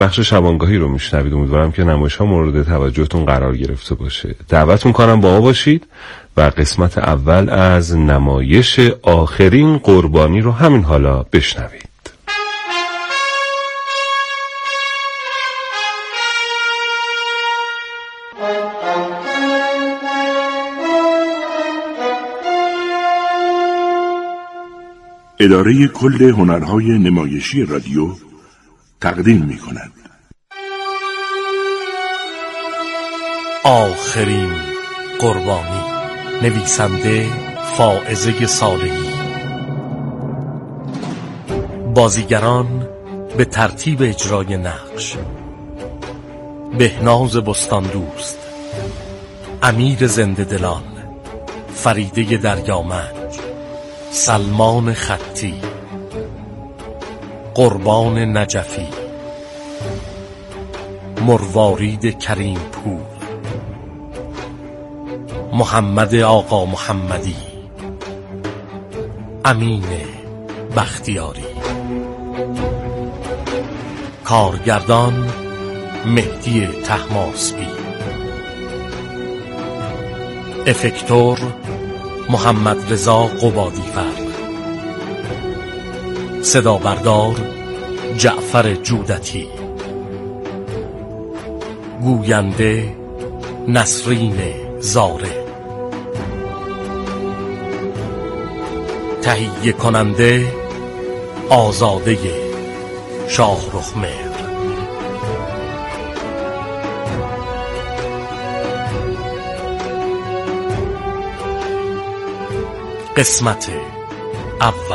بخش شبانگاهی رو میشنوید. امیدوارم که نمایش‌ها مورد توجهتون قرار گرفته باشه. دعوت میکنم با ما باشید و قسمت اول از نمایش آخرین قربانی رو همین حالا بشنوید. اداره کل هنرهای نمایشی رادیو تقدیم می‌کند آخرین قربانی، نویسنده فائزه صالحی. بازیگران به ترتیب اجرای نقش: بهناز بستاندوست، امیر زنده دلان، فریده دریامنج، سلمان خطی، قربان نجفی، مروارید کریم پور، محمد آقا محمدی، امین بختیاری. کارگردان مهدی طهماسبی. افکتور محمد رضا قبادی‌فر. صدا بردار جعفر جودتی. گوینده نسرین زاره. تهیه کننده آزاده شاهرخ مهر. قسمت اول.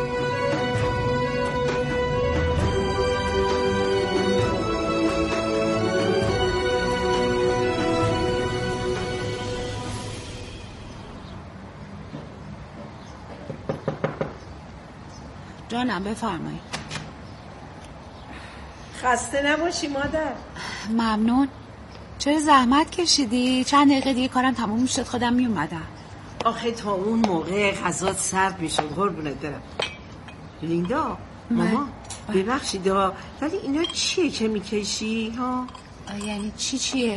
جانم بفرمایید. خسته نباشی مادر. ممنون. چرا زحمت کشیدی؟ چند دقیقه دیگه کارم تموم میشد خودم میومدم. آخه تا اون موقع غذا سرد میشد. قربونت برم. لیندا ماما ببخشید ولی اینا چیه که میکشی ها؟ یعنی چیه؟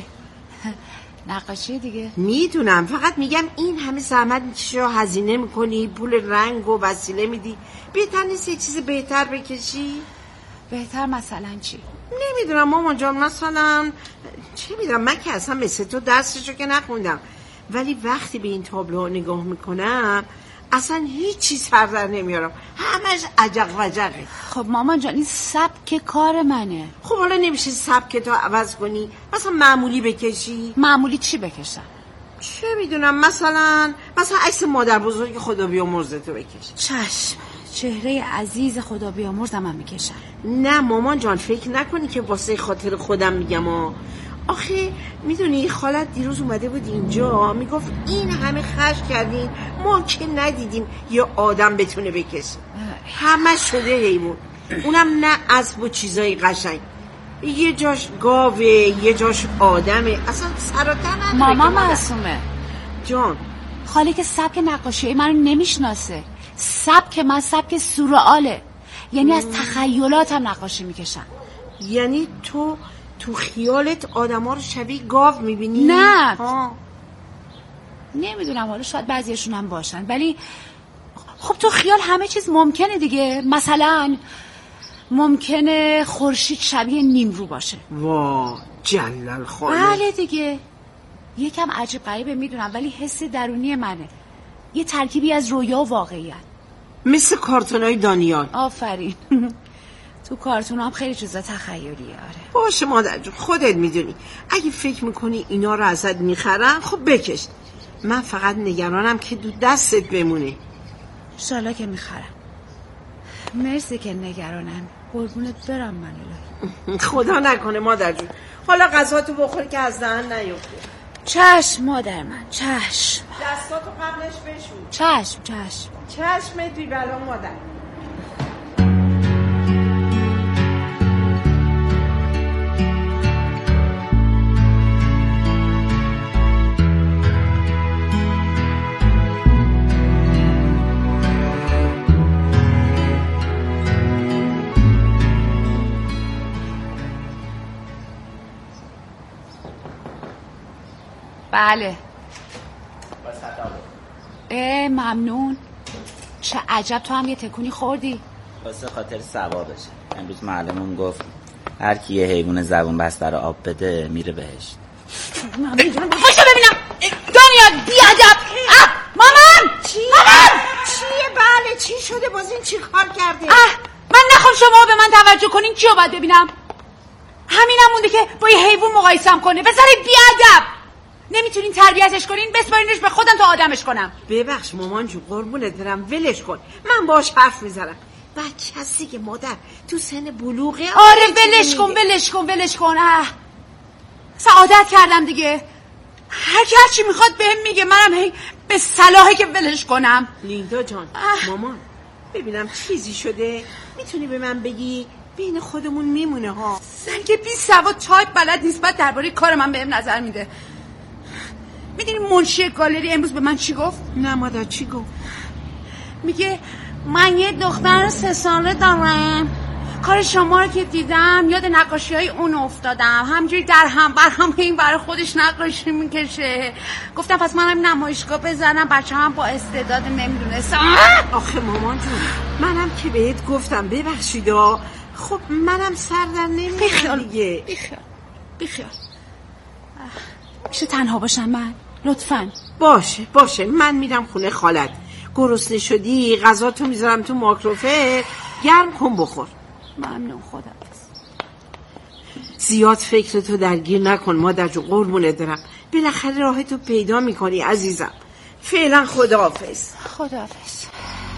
نقاشی دیگه. میدونم، فقط میگم این همه زحمت میکشی و هزینه میکنی، پول رنگ و وسیله میدی، بهتر نیست یه چیز بهتر بکشی؟ بهتر مثلا چی؟ نمیدونم مامان جان، مثلا چه میدونم، من که اصلا مثل تو درسشو که نخوندم، ولی وقتی به این تابلوها نگاه میکنم اصلا هیچ چیز سر در نمیارم، همش عجق وجقه. خب مامان جان این سبک کار منه. خب حالا نمیشه سبک تو عوض کنی، مثلا معمولی بکشی؟ معمولی چی بکشم؟ چه میدونم، مثلا عکس مادر بزرگ خدا بیامرزتو بکش. چشم، چهره عزیز خدا بیامرزم هم میکشم. نه مامان جان، فکر نکنی که واسه خاطر خودم میگم آخه میدونی خالت دیروز اومده بود اینجا میگفت این همه خرج کردین ما که ندیدیم یه آدم بتونه بکشه، همه شده حیوان، اونم نه اسب و چیزای قشنگ، یه جاش گاوه یه جاش آدمه، اصلا سراتر نداره. ماما معصومه جان، خاله که سبک نقاشی منو نمیشناسه. سبک من سبک سورئاله، یعنی از تخیلاتم نقاشی میکشم. یعنی تو خیالت آدم ها رو شبیه گاو میبینی؟ نه نمیدونم، حالا شاید بعضیشون هم باشن، ولی خب تو خیال همه چیز ممکنه دیگه. مثلا ممکنه خورشید شبیه نیمرو باشه. وا جلال خاله. بله دیگه، یکم عجیب غریبه میدونم، ولی حس درونی منه، یه ترکیبی از رویا و واقعیت، مثل کارتونای دانیال. آفرین. تو کارتون هم خیلی چیزا تخیلیه. آره باشه مادر جون، خودت میدونی اگه فکر میکنی اینا رو ازت میخرن خب بکش، من فقط نگرانم که دو دستت بمونه. انشالله که میخرم. مرسی که نگرانم. قربونت برم من الهی. خدا نکنه مادر جون، حالا غذاتو بخور که از دهن نیفته. چشم مادر من، چشم. دستاتو قبلش بشور. چشم. چشمت بی بلا مادر. بله. ممنون. چه عجب تو هم یه تکونی خوردی. واسه خاطر ثوابشه. امروز معلمون گفت هر کی یه حیوان زبون بسته رو آب بده میره بهشت. باشو ببینم. دنیا بیادب. مامان چی؟ مامان چیه؟ بله چی شده؟ باز این چی کار کرده؟ من نخوام شما به من توجه کنین. کیو باید ببینم؟ همینم مونده که با یه حیوان مقایسم کنه. بذارید بیادب. نمیتونین تربیتش کنین؟ بسپارینش به خودم تا آدمش کنم. ببخش مامان جون، قربونت برم، ولش کن. من باهاش حرف میزنم. بچه هستی که مادر تو سن بلوغه. آره ولش کن. سعادت کردم دیگه. هر چی میخواد بهم میگه، منم هی به صلاحه که ولش کنم. لیندا جان مامان ببینم چیزی شده میتونی به من بگی؟ بین خودمون میمونه ها. زنگ بی سواد تایپ بلد نیست، بعد درباره کار من بهم نظر میده. میدونی منشی گالری امروز به من چی گفت؟ نه مادر چی گفت؟ میگه من یه دختر 3 ساله دارم، کار شما رو که دیدم یاد نقاشی های اون افتادم، همجوری در هم بر هم این برای خودش نقاشی میکشه. گفتم پس منم نمایشگاه بزنم، بچه هم با استعداد نمیدونستم. آخه مامان جون منم که بهت گفتم ببخشید. خب منم سردر نمیخوام دیگه. بیخیال. میشه تنها باشم من؟ لطفاً. باشه من میرم خونه خالت. گرسنه شدی غذا تو میذارم تو مایکروفر، گرم کن بخور. ممنون. خدا زیاد فکرتو درگیر نکن مادر جو، قربونت برم. بالاخره راهتو پیدا میکنی عزیزم. فعلا خداحافظ. خداحافظ.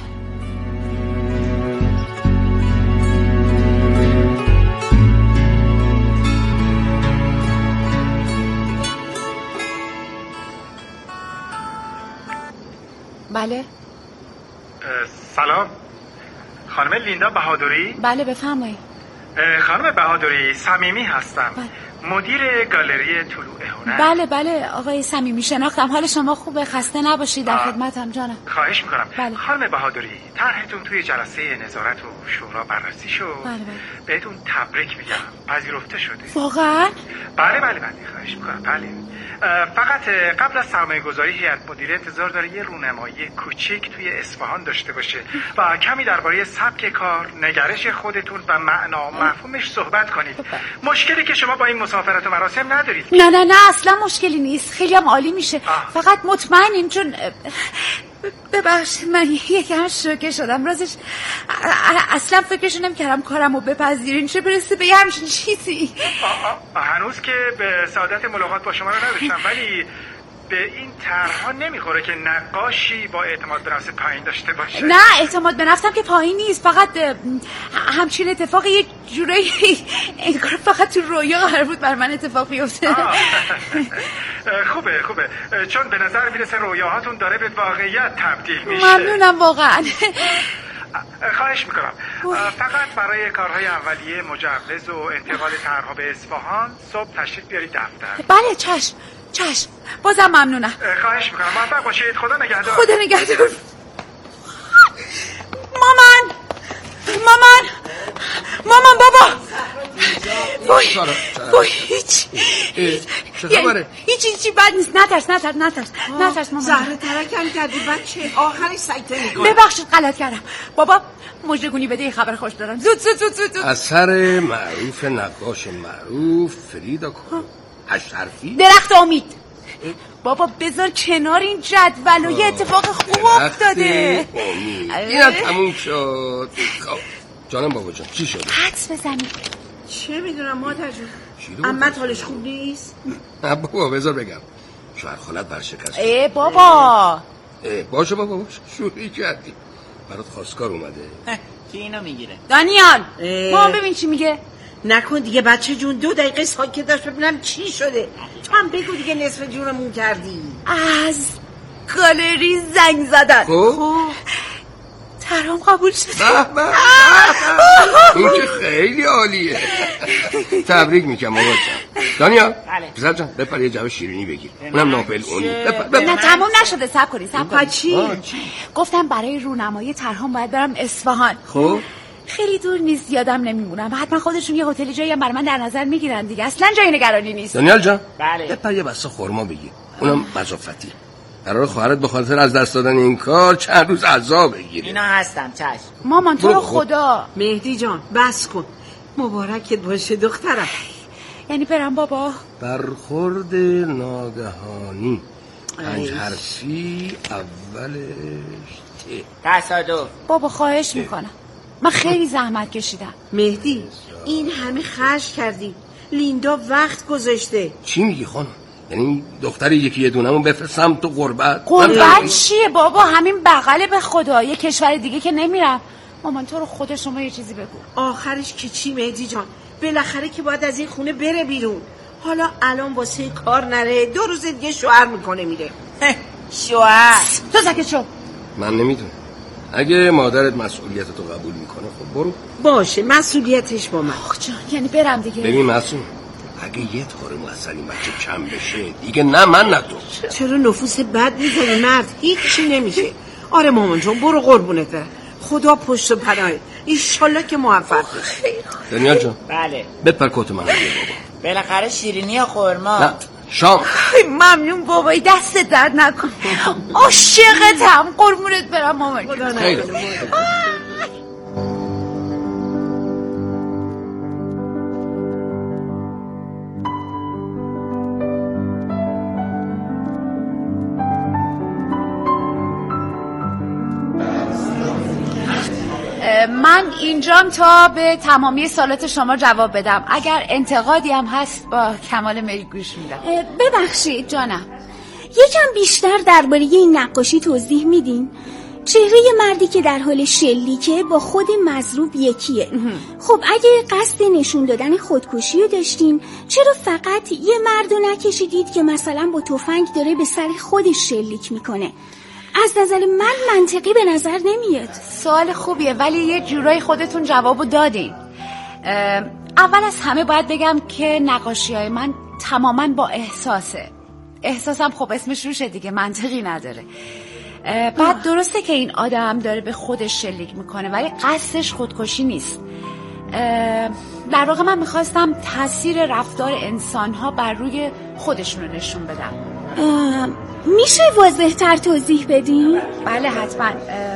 بله. سلام خانم لیندا بهادری؟ بله بفرمایید. خانم بهادری صمیمی هستم. مدیر گالری طلوع هنر. بله آقای صمیمی شناختم. حال شما خوبه؟ خسته نباشید. در خدمتم جانم. خواهش میکنم. بله. خانم بهادری طرحتون توی جلسه نظارت و شورا بررسی شد. بله. بهتون تبریک میگم، پذیرفته شده. واقعا؟ بله خواهش میکنم. بله فقط قبل از سرمایه گذاری هیئت مدیره انتظار داره یه رونمایی کوچیک توی اصفهان داشته باشه و کمی درباره سبک کار، نگرش خودتون و معنا و مفهومش صحبت کنید. مشکلی که شما با این مسافرت و مراسم ندارید؟ نه اصلا مشکلی نیست، خیلی هم عالی میشه. فقط مطمئنین چون ببخشید من یکم شوکه شدم راستش. اصلا فکرشو نمی‌کردم کارمو بپذیرین، چه برسه به همچین چیزی. هنوز که به سعادت ملاقات با شما رو نداشتم، ولی به این طرح‌ها نمیخوره که نقاشی با اعتماد به نفس پایین داشته باشه. نه اعتماد به نفسم که پایین نیست، فقط همچین اتفاق یه جورایی انگار فقط تو رویا قرار بود بر من اتفاق بیفته. خوبه چون به نظر میرسه رویاهاتون داره به واقعیت تبدیل میشه. ممنونم واقعا. خواهش میکنم فقط برای کارهای اولیه مجوز و انتقال طرح‌ها به اصفهان صبح تشریف بیارید دفتر. بله چشم بازم ممنونم. خواهش میکنم موفق باشید. خدا نگهدار. خدا نگهدار. مامان بابا هیچی بد نیست. نترس مامان. زهره ترکم کردی بچه، آخرش سکته میکنه. ببخشید غلط کردم. بابا مژدگونی بده، خبر خوش دارم. زود اثر معروف نقاش معروف فریدا کالو. 8 حرفی درخت امید. بابا بذار کنار این جدول و یه اتفاق خوب افتاده. اینا تموم شد. خب جانم بابا جان چی شده؟ حدس بزنی. چه میدونم مادر جون، عمت حالش خوب نیست؟ نه بابا بذار بگم، شوهر خالت ورشکست. بابا باشه بابا شوخی کردی، برات خواستگار اومده. کی اینو میگیره؟ دانیال مامان ببین چی میگه. نکن دیگه بچه جون، 2 دقیقه ساکت داشت ببینم چی شده. تو هم بگو دیگه، نصف جونمون کردی. از گالری زنگ زدن. خب طرحم قبول شد. این که خیلی عالیه. تبریک میگم بابا جان. دانیال پسر جان بپر یه جعبه شیرینی بگیر، اونم ناپل اونی. نه تموم نشده، صبر کنید. چی؟ گفتم برای رونمایی طرحم باید برم اصفهان. خب خیلی دور نیست، یادم نمیمونم. حتما خودشون یه هتل جایی هم برای من در نظر میگیرن دیگه، اصلا جای نگرانی نیست. دانیال جان بله بپر یه بسته خرما بگیر، اونم مضافتی. قرار خواهرت به خاطر از دست دادن این کار چند روز عذاب بگیره. اینا هستم چشم. مامان تو رو خدا. مهدی جان بس کن، مبارکت باشه دخترم. یعنی برم بابا؟ برخورد ناگهانی 5 حرفی اولش تصادف. بابا خواهش میکنم، من خیلی زحمت کشیدم. مهدی این همه خرج کردی، لیندا وقت گذاشته. چی میگی خانم؟ یعنی دختر یکی دونمون بفرستم تو غربت؟ غربت چیه بابا؟ همین بغله به خدا، یه کشور دیگه که نمیرم. مامان تو رو خدا شما یه چیزی بگو. آخرش که چی مهدی جان؟ بالاخره که باید از این خونه بره بیرون. حالا الان واسه کار نره، 2 روز دیگه شوهر میکنه میره. شوهر تو ساکت شو. من نمیدونم، اگه مادرت مسئولیتتو قبول میکنه خب برو. باشه مسئولیتش با من. آخ جان یعنی برم دیگه؟ ببین معصوم، اگه یه طور مسئله بچه کم بشه دیگه نه من نه تو. چرا نفوس بد میزنی مرد؟ هیچی نمیشه. آره مامان جان برو قربونت برم، خدا پشت و پناهت، ایشالله که موفق بشی. دنیا جان بله بپر کت منو بیا بابا. بالاخره شیرینی یا خرما؟ نه شام. ممنون بابایی، دست درد نکن. عاشقتم، قربونت برم مامان. خیلی من اینجام تا به تمامی سوالات شما جواب بدم. اگر انتقادی هم هست با کمال میل گوش میدم. ببخشید جانم. یکم بیشتر درباره این نقاشی توضیح میدین؟ چهره مردی که در حال شلیکه با خود مضروب یکیه. خب اگه قصد نشون دادن خودکشی رو داشتین، چرا فقط یه مرد رو نکشیدید که مثلا با تفنگ داره به سر خودش شلیک میکنه؟ از نظر من منطقی به نظر نمیاد. سوال خوبیه ولی یه جورایی خودتون جوابو دادین. اول از همه باید بگم که نقاشی‌های من تماما با احساسه. احساسم خب اسمش روشه دیگه، منطقی نداره. بعد درسته که این آدم داره به خودش شلیک میکنه ولی قصدش خودکشی نیست. در واقع من میخواستم تاثیر رفتار انسان‌ها بر روی خودشون رو نشون بدم. میشه واضح تر توضیح بدین؟ بله حتما.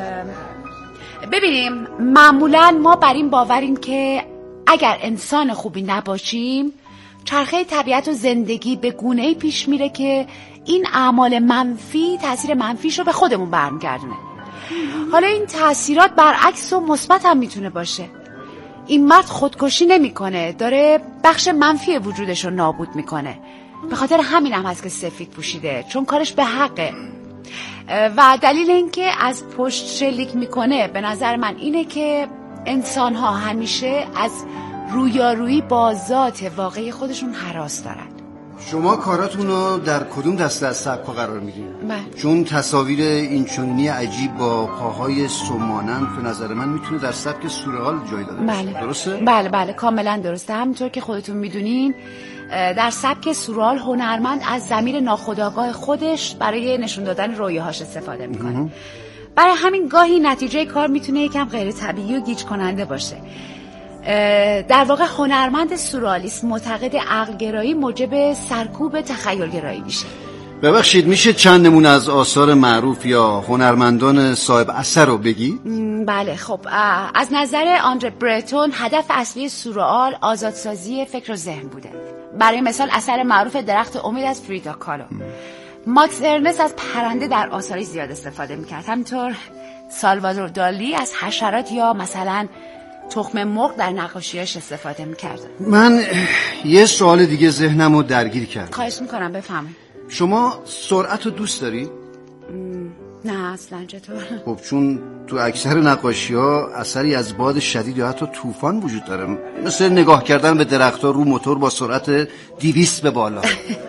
ببینیم معمولا ما بر این باوریم که اگر انسان خوبی نباشیم چرخه طبیعت و زندگی به گونه‌ای پیش میره که این اعمال منفی تاثیر منفیش رو به خودمون برمیگردونه. حالا این تاثیرات برعکس و مثبت هم میتونه باشه. این مرد خودکشی نمیکنه، داره بخش منفی وجودش رو نابود میکنه. به خاطر همین هم هست که سفید پوشیده، چون کارش به حقه. و دلیل این که از پشت شلیک میکنه به نظر من اینه که انسان ها همیشه از رویارویی با ذات واقعی خودشون هراس دارن. شما کاراتون رو در کدوم دسته از سبک‌ها قرار میدین؟ چون تصاویر اینچنینی عجیب با پاهای سمانند به نظر من میتونه در سبک سورئال جای داده باشه. درسته؟ بله کاملا درسته. همونطور که خودتون میدونین در سبک سورئال هنرمند از ضمیر ناخودآگاه خودش برای نشون دادن رویاهاش استفاده میکنه. برای همین گاهی نتیجه کار میتونه یکم غیر طبیعی و گیج کننده باشه. در واقع هنرمند سورئالیسم معتقد عقلگرایی موجب سرکوب تخیلگرایی میشه. ببخشید میشه چند نمونه از آثار معروف یا هنرمندان صاحب اثر رو بگی؟ بله خب از نظر آندره برتون هدف اصلی سورئال آزادسازی فکر و ذهن بوده. برای مثال اثر معروف درخت امید از فریدا کالو. ماکس ارنست از پرنده در آثارش زیاد استفاده میکرد. همینطور سالوادور دالی از حشرات یا مثلا تخم مرغ در نقاشیاش استفاده میکرد. من یه سوال دیگه ذهنمو درگیر کرد. خواهش میکنم بفهمید. شما سرعت رو دوست داری؟ نه اصلا. چطور؟ خب چون تو اکثر نقاشی‌ها اثری از باد شدید یا حتی طوفان وجود داره، مثل نگاه کردن به درخت‌ها رو موتور با سرعت 200 به بالا.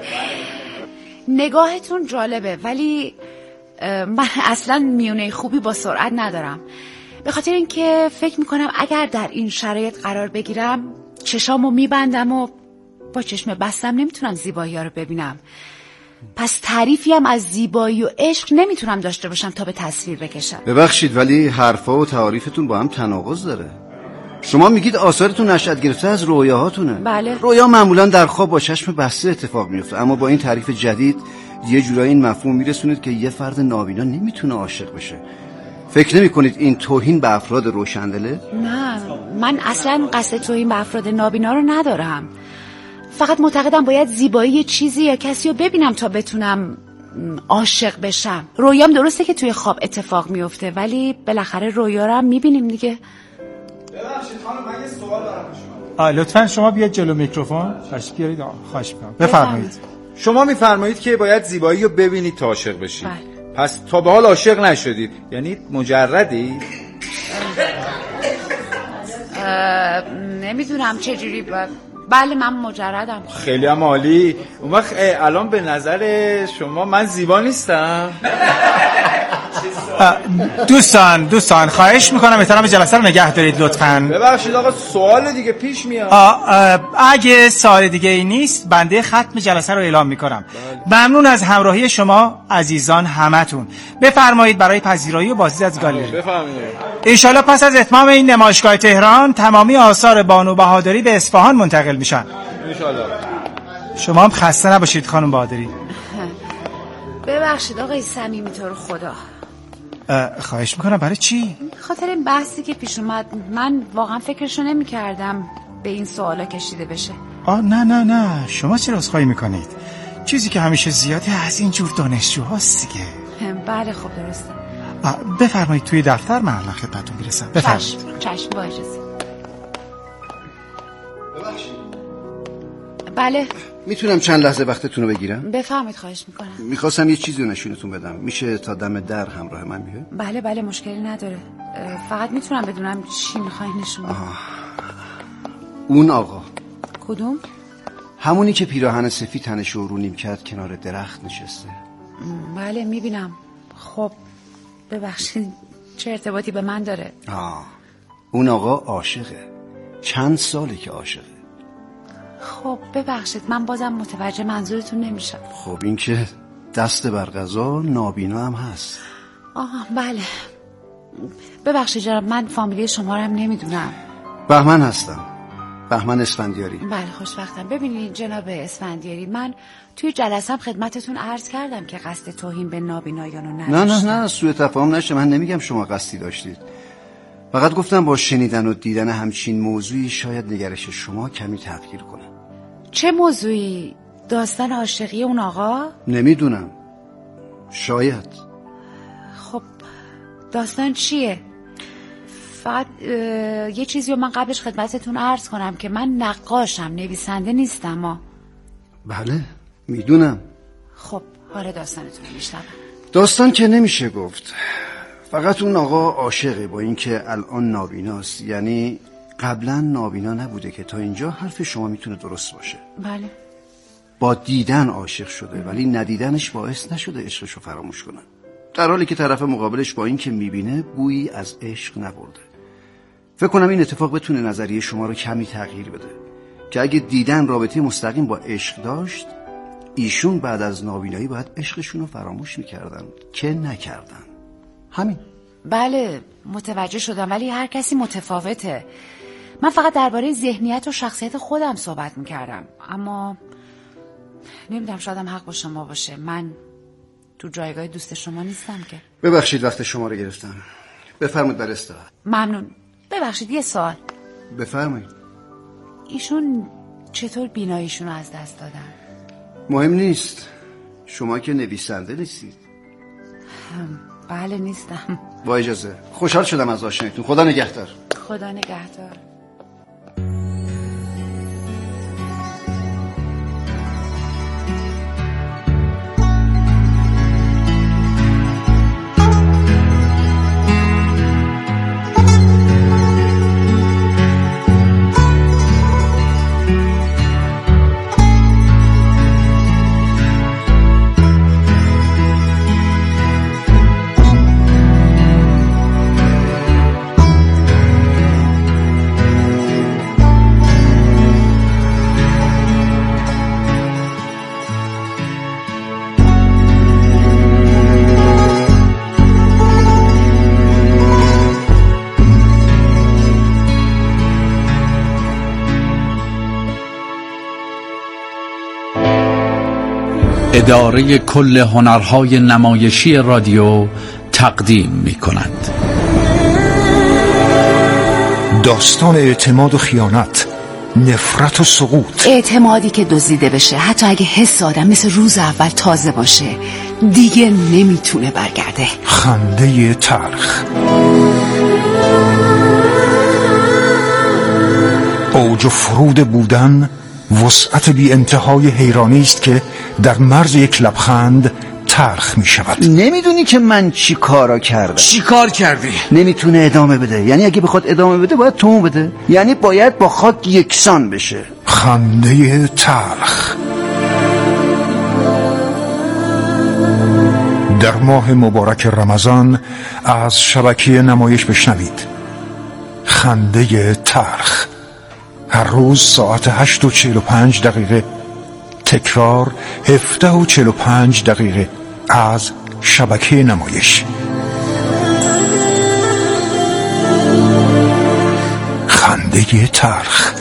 نگاهتون جالبه ولی من اصلا میونه خوبی با سرعت ندارم. به خاطر اینکه فکر میکنم اگر در این شرایط قرار بگیرم چشامو میبندم و با چشم بستم نمیتونم زیبایی ها رو ببینم. پس تعریفی هم از زیبایی و عشق نمیتونم داشته باشم تا به تصویر بکشم. ببخشید ولی حرفا و تعاریفتون با هم تناقض داره. شما میگید آثارتون نشأت گرفته از رویاهاتونه. بله. رویا معمولا در خواب با چشم بسته اتفاق میفته، اما با این تعریف جدید یه جورایی این مفهوم میرسونید که یه فرد نابینا نمیتونه عاشق بشه. فکر نمی کنید این توهین به افراد روشندله؟ نه، من اصلا قصد توهین به افراد نابینا رو ندارم. فقط معتقدم باید زیبایی چیزی یا کسی رو ببینم تا بتونم عاشق بشم. رویام درسته که توی خواب اتفاق میفته، ولی بالاخره رویا رو هم میبینیم دیگه. ببخشید خانم، من یه سوال دارم شما. لطفاً شما بیاید جلو میکروفون. بیارید، خواهش می‌کنم. بفرمایید. شما میفرمایید که باید زیبایی رو ببینید تا عاشق بشید. پس تا به حال عاشق نشدید، یعنی مجردی؟ نمیدونم چجوری. بله من مجردم. خیلی هم عالی. اون وقت الان به نظر شما من زیبا نیستم؟ دوستان خواهش میکنم احترام جلسه رو نگه دارید لطفاً. ببخشید آقا، سوال دیگه پیش میاد. اگه سوال دیگه ای نیست بنده ختم جلسه رو اعلام میکنم. ممنون از همراهی شما عزیزان همتون. بفرمایید برای پذیرایی و بازدید از گالری. بفرمایید. انشالله پس از اتمام این نمایشگاه تهران تمامی آثار بانو بهادری به اصفهان منتقل میشن. انشالله. شما هم خسته نباشید خانم بهادری. ببخشید آقای صمیمی، تو رو خدا. خواهش میکنم. برای چی؟ خاطر این بحثی که پیش اومد. من واقعا فکرشو نمی کردم به این سوالا کشیده بشه. نه شما چرا عذرخواهی میکنید؟ چیزی که همیشه زیاده از این جور دانشجوهاست دیگه. بله خب درسته. بفرمایید توی دفتر، من الان خدمتتون میرسم. بفرمایید. چشم با اجازه. بله میتونم چند لحظه وقتتون رو بگیرم؟ بفرمایید. خواهش میکنم. میخواستم یه چیزی رو نشونتون بدم. میشه تا دم در همراه من بیاید؟ بله مشکلی نداره. فقط میتونم بدونم چی میخواین نشون بدم؟ اون آقا. کدوم؟ همونی که پیراهن سفید تنش رو نیم کرد کنار درخت نشسته. بله میبینم. خب ببخشید چه ارتباطی به من داره؟ اون آقا عاشقه. چند ساله که عاشقه. خب ببخشید من بازم متوجه منظورتون نمیشم. خب این که دست بر قضا نابینا هم هست. بله ببخشید جناب، من فامیلی شما رو هم نمیدونم. بهمن هستم، بهمن اسفندیاری. بله خوشبختم. ببینید جناب اسفندیاری، من توی جلسم خدمتتون عرض کردم که قصد توهین به نابینایان رو نداشتم. نه سوء تفاهم نشه. من نمیگم شما قصدی داشتید، فقط گفتم با شنیدن و دیدن همچین موضوعی شاید نگرش شما کمی تغییر کنه. چه موضوعی؟ داستان عاشقی اون آقا؟ نمیدونم، شاید. خب داستان چیه؟ فقط یه چیزی رو من قبلش خدمتتون عرض کنم که من نقاشم، نویسنده نیستم. بله میدونم. خب حالا داستانتون رو میشنوم. داستان که نمیشه گفت، فقط اون آقا عاشقه، با اینکه الان نابیناست. یعنی قبلا نابینا نبوده که تا اینجا حرف شما میتونه درست باشه. بله. با دیدن عاشق شده، ولی ندیدنش باعث نشده عشقشو فراموش کنه، در حالی که طرف مقابلش با این که میبینه بویی از عشق نبرده. فکر کنم این اتفاق بتونه نظریه شما رو کمی تغییر بده، که اگه دیدن رابطه مستقیم با عشق داشت، ایشون بعد از نابینایی باید عشقشون رو فراموش میکردن که نکردن. همین. بله متوجه شدم، ولی هر کسی متفاوته. من فقط درباره ذهنیت و شخصیت خودم صحبت میکردم، اما نمیدونم شایدم حق با شما باشه. من تو جایگاه دوست شما نیستم که. ببخشید وقت شما رو گرفتم. بفرمایید برای استراحت. ممنون. ببخشید یه سوال. بفرمایید. ایشون چطور بیناییشون رو از دست دادن؟ مهم نیست. شما که نویسنده نیستید. بله نیستم. با اجازه. خوشحال شدم از آشناییتون. خدا نگهدار. خدا نگهدار. اداره کل هنرهای نمایشی رادیو تقدیم می کند. داستان اعتماد و خیانت، نفرت و سقوط. اعتمادی که دزدیده بشه، حتی اگه حس آدم مثل روز اول تازه باشه، دیگه نمیتونه برگرده. خنده تلخ، اوج و فرود بودن، وسعت بی انتهای حیرانی است که در مرز یک لبخند تلخ می شود. نمیدونی که من چی کارا کردم. چی کار کردی؟ نمیتونه ادامه بده. یعنی اگه بخواد ادامه بده باید تو بده. یعنی باید با خاک یکسان بشه. خنده تلخ. در ماه مبارک رمضان از شبکه نمایش بشنوید. خنده تلخ، هر روز ساعت 8:45 تکرار 17:45 از شبکه نمایش. خنده تلخ.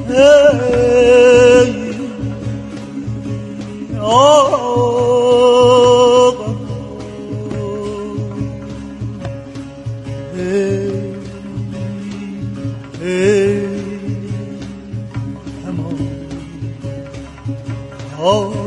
Oh